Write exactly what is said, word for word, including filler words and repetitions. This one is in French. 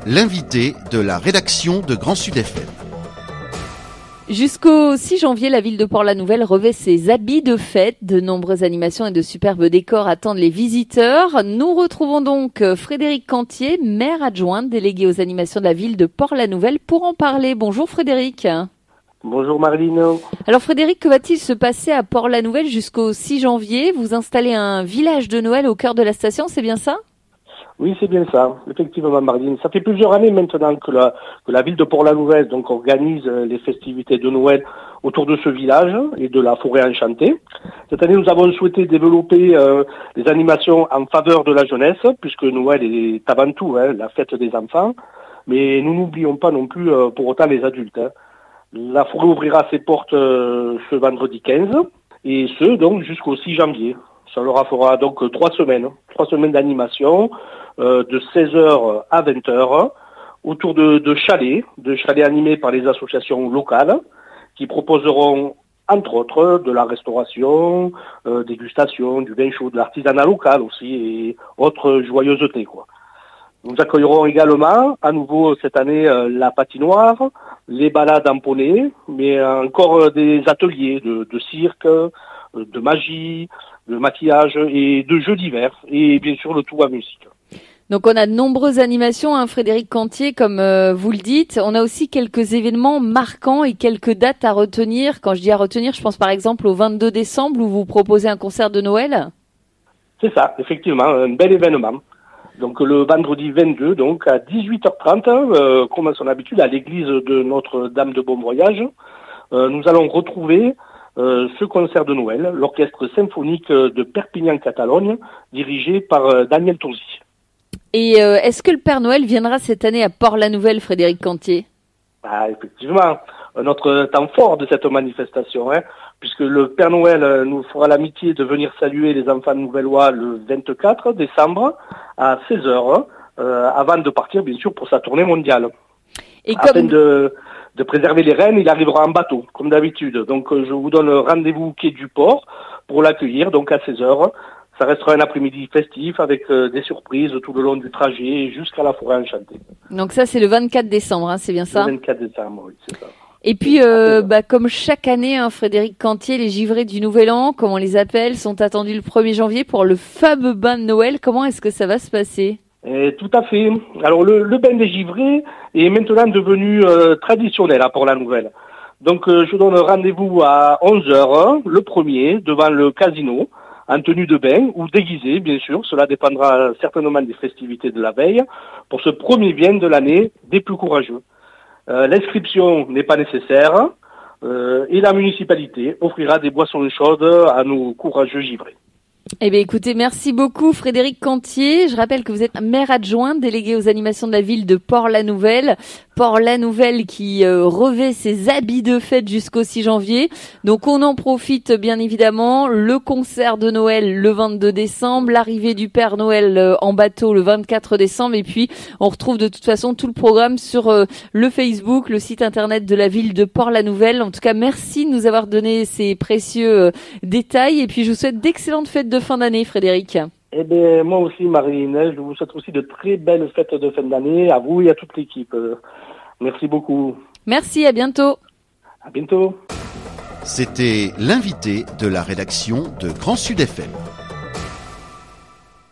l'invité de la rédaction de Grand Sud F M. Jusqu'au six janvier, la ville de Port-la-Nouvelle revêt ses habits de fête. De nombreuses animations et de superbes décors attendent les visiteurs. Nous retrouvons donc Frédéric Cantier, maire adjointe délégué aux animations de la ville de Port-la-Nouvelle, pour en parler. Bonjour Frédéric. Bonjour Marilyn. Alors Frédéric, que va-t-il se passer à Port-la-Nouvelle jusqu'au six janvier? Vous installez un village de Noël au cœur de la station, c'est bien ça? Oui, c'est bien ça, effectivement Marilyn. Ça fait plusieurs années maintenant que la, que la ville de Port-la-Nouvelle donc organise les festivités de Noël autour de ce village et de la forêt enchantée. Cette année, nous avons souhaité développer euh, les animations en faveur de la jeunesse, puisque Noël est avant tout hein, la fête des enfants. Mais nous n'oublions pas non plus euh, pour autant les adultes. Hein. La forêt ouvrira ses portes euh, ce vendredi quinze, et ce donc jusqu'au six janvier. Ça leur fera donc trois semaines, trois semaines d'animation, euh, de seize heures à vingt heures, autour de, de chalets, de chalets animés par les associations locales, qui proposeront entre autres de la restauration, euh, dégustation, du vin chaud, de l'artisanat local aussi, et autres joyeusetés, quoi. Nous accueillerons également, à nouveau cette année, euh, la patinoire, les balades en poney, mais encore euh, des ateliers de, de cirque, euh, de magie, de maquillage et de jeux divers, et bien sûr le tout à musique. Donc on a de nombreuses animations, hein, Frédéric Cantier, comme euh, vous le dites. On a aussi quelques événements marquants et quelques dates à retenir. Quand je dis à retenir, je pense par exemple au vingt-deux décembre où vous proposez un concert de Noël. C'est ça, effectivement, un bel événement. Donc le vendredi vingt-deux, donc à dix-huit heures trente, euh, comme à son habitude, à l'église de Notre-Dame de Bon Voyage, euh, nous allons retrouver euh, ce concert de Noël, l'orchestre symphonique de Perpignan-Catalogne, dirigé par euh, Daniel Tourzi. Et euh, est-ce que le Père Noël viendra cette année à Port-la-Nouvelle, Frédéric Cantier? Ah, effectivement, notre temps fort de cette manifestation, hein, puisque le Père Noël euh, nous fera l'amitié de venir saluer les enfants nouvellois le vingt-quatre décembre à seize heures, euh, avant de partir bien sûr pour sa tournée mondiale. Et Afin comme... de, de préserver les rennes, il arrivera en bateau, comme d'habitude. Donc euh, je vous donne rendez-vous au quai du port pour l'accueillir, donc à seize heures. Ça restera un après-midi festif avec euh, des surprises tout le long du trajet jusqu'à la forêt enchantée. Donc ça c'est le vingt-quatre décembre, hein, c'est bien ça? Le vingt-quatre décembre, oui, c'est ça. Et puis, euh, bah, comme chaque année, hein, Frédéric Cantier, les givrés du Nouvel An, comme on les appelle, sont attendus le premier janvier pour le fameux bain de Noël. Comment est-ce que ça va se passer? Et tout à fait. Alors, le, le bain des givrés est maintenant devenu euh, traditionnel à Port-la-Nouvelle. Donc, euh, je donne rendez-vous à onze heures, le premier, devant le casino, en tenue de bain ou déguisé, bien sûr. Cela dépendra certainement des festivités de la veille, pour ce premier bain de l'année des plus courageux. Euh, l'inscription n'est pas nécessaire euh, et la municipalité offrira des boissons chaudes à nos courageux givrés. Eh bien, écoutez, merci beaucoup Frédéric Cantier. Je rappelle que vous êtes maire adjoint délégué aux animations de la ville de Port-la-Nouvelle. Port-la-Nouvelle qui euh, revêt ses habits de fête jusqu'au six janvier. Donc, on en profite bien évidemment. Le concert de Noël le vingt-deux décembre, l'arrivée du Père Noël euh, en bateau le vingt-quatre décembre. Et puis, on retrouve de toute façon tout le programme sur euh, le Facebook, le site internet de la ville de Port-la-Nouvelle. En tout cas, merci de nous avoir donné ces précieux euh, détails. Et puis, je vous souhaite d'excellentes fêtes de fin d'année, Frédéric. Eh bien, moi aussi, Marie-Inès, je vous souhaite aussi de très belles fêtes de fin d'année à vous et à toute l'équipe. Merci beaucoup. Merci, à bientôt. À bientôt. C'était l'invité de la rédaction de Grand Sud F M.